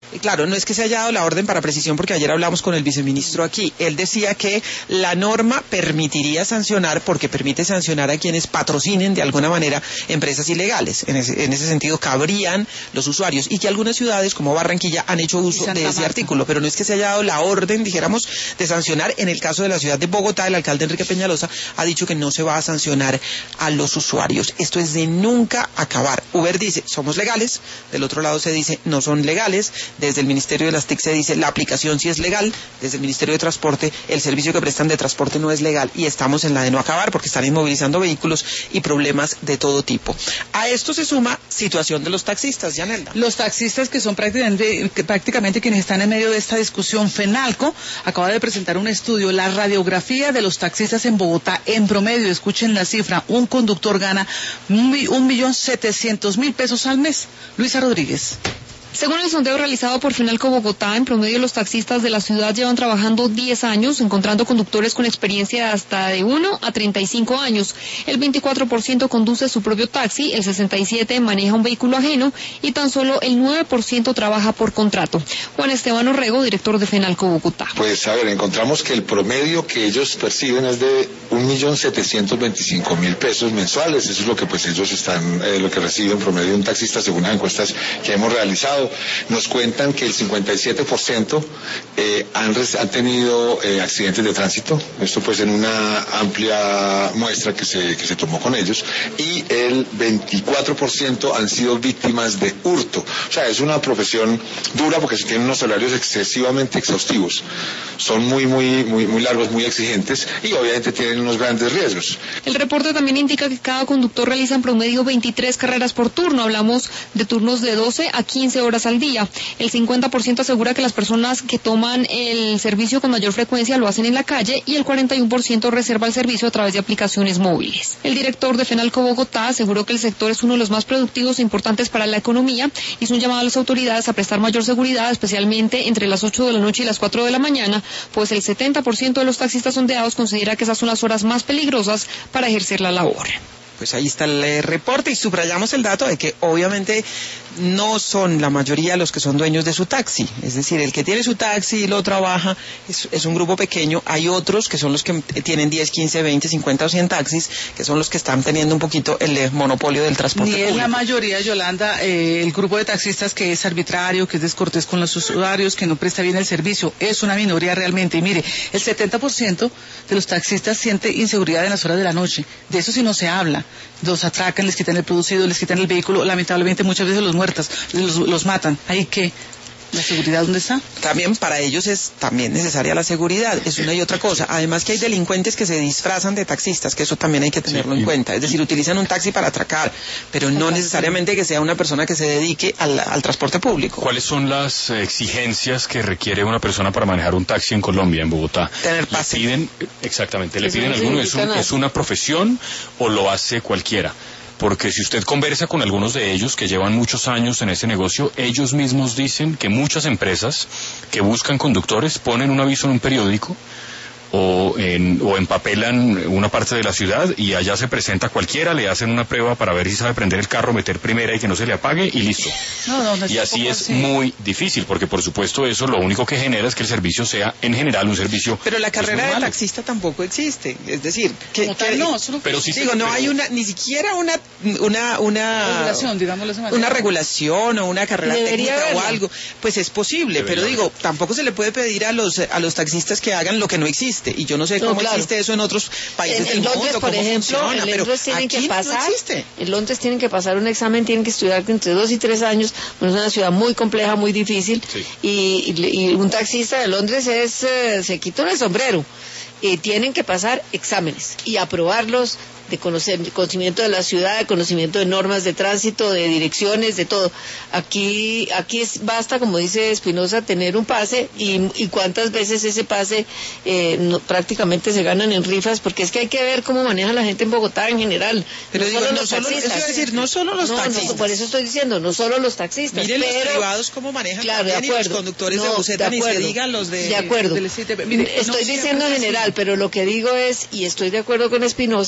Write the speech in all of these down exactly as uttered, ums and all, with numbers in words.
Claro, no es que se haya dado la orden para precisión, porque ayer hablamos con el viceministro aquí. Él decía que la norma permitiría sancionar, porque permite sancionar a quienes patrocinen de alguna manera empresas ilegales. En ese, en ese sentido cabrían los usuarios, y que algunas ciudades como Barranquilla han hecho uso de ese Marta. artículo, pero no es que se haya dado la orden, dijéramos, de sancionar. En el caso de la ciudad de Bogotá, el alcalde Enrique Peñalosa ha dicho que no se va a sancionar a los usuarios. Esto es de nunca acabar. Uber dice, somos legales, del otro lado se dice, no son legales. Desde el Ministerio de las T I C se dice, la aplicación sí es legal. Desde el Ministerio de Transporte, el servicio que prestan de transporte no es legal, y estamos en la de no acabar, porque están inmovilizando vehículos y problemas de todo tipo. A esto se suma situación de los taxistas, Yanelda. Los taxistas que son prácticamente, que prácticamente quienes están en medio de esta discusión. FENALCO acaba de presentar un estudio, la radiografía de los taxistas en Bogotá. En promedio, escuchen la cifra, un conductor gana un millón setecientos mil pesos al mes. Luisa Rodríguez. Según el sondeo realizado por FENALCO Bogotá, en promedio los taxistas de la ciudad llevan trabajando diez años, encontrando conductores con experiencia hasta de uno a treinta y cinco años. El veinticuatro por ciento conduce su propio taxi, el sesenta y siete por ciento maneja un vehículo ajeno y tan solo el nueve por ciento trabaja por contrato. Juan Esteban Orrego, director de FENALCO Bogotá. Pues a ver, encontramos que el promedio que ellos perciben es de un millón setecientos veinticinco mil pesos mensuales. Eso es lo que pues ellos están, eh, lo que recibe en promedio un taxista según las encuestas que hemos realizado. Nos cuentan que el cincuenta y siete por ciento eh, han, han tenido eh, accidentes de tránsito, esto pues en una amplia muestra que se, que se tomó con ellos, y el veinticuatro por ciento han sido víctimas de hurto. O sea, es una profesión dura porque se tienen unos salarios excesivamente exhaustivos, son muy, muy, muy, muy largos, muy exigentes, y obviamente tienen unos grandes riesgos. El reporte también indica que cada conductor realiza en promedio veintitrés carreras por turno, hablamos de turnos de doce a quince horas al día. El cincuenta por ciento asegura que las personas que toman el servicio con mayor frecuencia lo hacen en la calle, y el cuarenta y uno por ciento reserva el servicio a través de aplicaciones móviles. El director de FENALCO Bogotá aseguró que el sector es uno de los más productivos e importantes para la economía. Hizo un llamado a las autoridades a prestar mayor seguridad, especialmente entre las ocho de la noche y las cuatro de la mañana, pues el setenta por ciento de los taxistas sondeados considera que esas son las horas más peligrosas para ejercer la labor. Pues ahí está el eh, reporte, y subrayamos el dato de que obviamente no son la mayoría los que son dueños de su taxi. Es decir, el que tiene su taxi y lo trabaja es, es un grupo pequeño. Hay otros que son los que tienen diez, quince, veinte, cincuenta o cien taxis, que son los que están teniendo un poquito el eh, monopolio del transporte Ni público. es la mayoría, Yolanda, eh, el grupo de taxistas que es arbitrario, que es descortés con los usuarios, que no presta bien el servicio. Es una minoría realmente. Y mire, el setenta por ciento de los taxistas siente inseguridad en las horas de la noche. De eso sí no se habla. Los atracan, les quitan el producido, les quitan el vehículo, lamentablemente muchas veces los muertas, los, los matan. ¿Ahí qué? ¿La seguridad dónde está? También para ellos es también necesaria la seguridad, es una y otra cosa. Además que hay delincuentes que se disfrazan de taxistas, que eso también hay que tenerlo sí, en cuenta. Es decir, utilizan un taxi para atracar, pero no necesariamente que sea una persona que se dedique al, al transporte público. ¿Cuáles son las exigencias que requiere una persona para manejar un taxi en Colombia, en Bogotá? Tener pase. ¿Le piden, exactamente, le piden alguno? ¿Es, un, ¿Es una profesión o lo hace cualquiera? Porque si usted conversa con algunos de ellos que llevan muchos años en ese negocio, ellos mismos dicen que muchas empresas que buscan conductores ponen un aviso en un periódico o, en, o empapelan una parte de la ciudad, y allá se presenta cualquiera, le hacen una prueba para ver si sabe prender el carro, meter primera y que no se le apague, y listo. No, no, no, y así es así. Muy difícil, porque por supuesto eso lo único que genera es que el servicio sea en general un servicio. Pero la carrera pues, de taxista tampoco existe, es decir, que, no, que no, pero sí digo, se, no pero... hay una, ni siquiera una, una, una regulación, digámoslo de esa manera. Una regulación o una carrera Debería técnica haberla. o algo, pues es posible, Debería pero digo, tampoco se le puede pedir a los a los taxistas que hagan lo que no existe, y yo no sé No, cómo claro. existe eso en otros países En, del en Londres, mundo, por cómo ejemplo, funciona, en pero Londres tienen aquí que pasar, no existe. en Londres tienen que pasar un examen, tienen que estudiar entre dos y tres años, bueno, es una ciudad muy compleja, muy difícil, sí. y, y, y un taxista de Londres es, eh, se quita el sombrero, y tienen que pasar exámenes y aprobarlos, de conocer, conocimiento de la ciudad, de conocimiento de normas de tránsito, de direcciones, de todo. Aquí aquí es, basta, como dice Espinosa, tener un pase, y, y cuántas veces ese pase eh, no, prácticamente se ganan en rifas, porque es que hay que ver cómo maneja la gente en Bogotá en general. Pero no digo, solo no los solo, taxistas. eso iba a decir, no solo los No, taxistas. no, por eso estoy diciendo, no solo los taxistas. Miren pero, los privados cómo manejan, claro, de también, y acuerdo. los conductores No, de buseta, de ni se acuerdo. digan los de... De acuerdo. Del- del- mire, Estoy no diciendo en siempre es general, así. pero lo que digo es, y estoy de acuerdo con Espinosa, que debería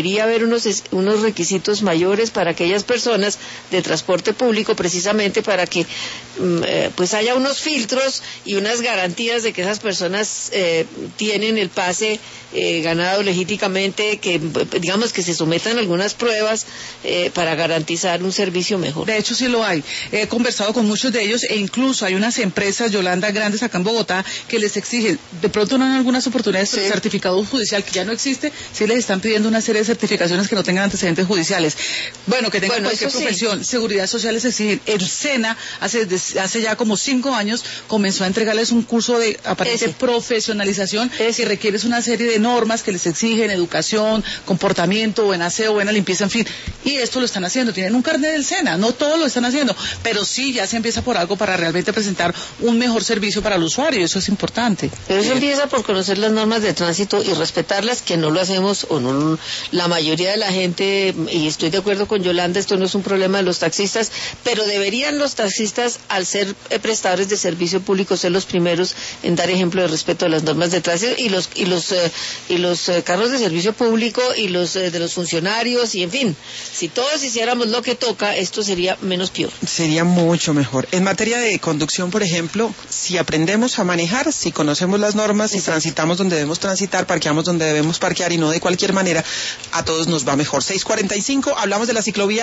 debería haber unos, unos requisitos mayores para aquellas personas de transporte público, precisamente para que eh, pues haya unos filtros y unas garantías de que esas personas eh, tienen el pase eh, ganado legítimamente, que digamos que se sometan a algunas pruebas eh, para garantizar un servicio mejor. De hecho sí lo hay. He conversado con muchos de ellos e incluso hay unas empresas, Yolanda, grandes acá en Bogotá, que les exigen, de pronto no en algunas oportunidades, sí. certificado judicial que ya no existe, sí les están pidiendo una serie de certificaciones que no tengan antecedentes judiciales. Bueno, que tengan bueno, cualquier profesión, sí. Seguridad social les exigen. El SENA, hace, hace ya como cinco años, comenzó a entregarles un curso de aparente Ese. profesionalización Ese. que requiere una serie de normas que les exigen, educación, comportamiento, buen aseo, buena limpieza, en fin. Y esto lo están haciendo, tienen un carnet del SENA, no todos lo están haciendo, pero sí ya se empieza por algo para realmente presentar un mejor servicio para el usuario, eso es importante. Pero eso empieza por conocer las normas de tránsito y respetarlas, que no lo hacemos, o no la mayoría de la gente, y estoy de acuerdo con Yolanda, esto no es un problema de los taxistas, pero deberían los taxistas, al ser prestadores de servicio público, ser los primeros en dar ejemplo de respeto a las normas de tránsito, y los y los eh, y los eh, carros de servicio público y los eh, de los funcionarios, y en fin, si todos hiciéramos lo que toca, esto sería menos peor. Sería mucho mejor. En materia de conducción, por ejemplo, si aprendemos a manejar, si conocemos las normas, si transitamos donde debemos transitar, parqueamos donde debemos parquear y no de cualquier manera, a todos nos va mejor. seis cuarenta y cinco, hablamos de la ciclovía.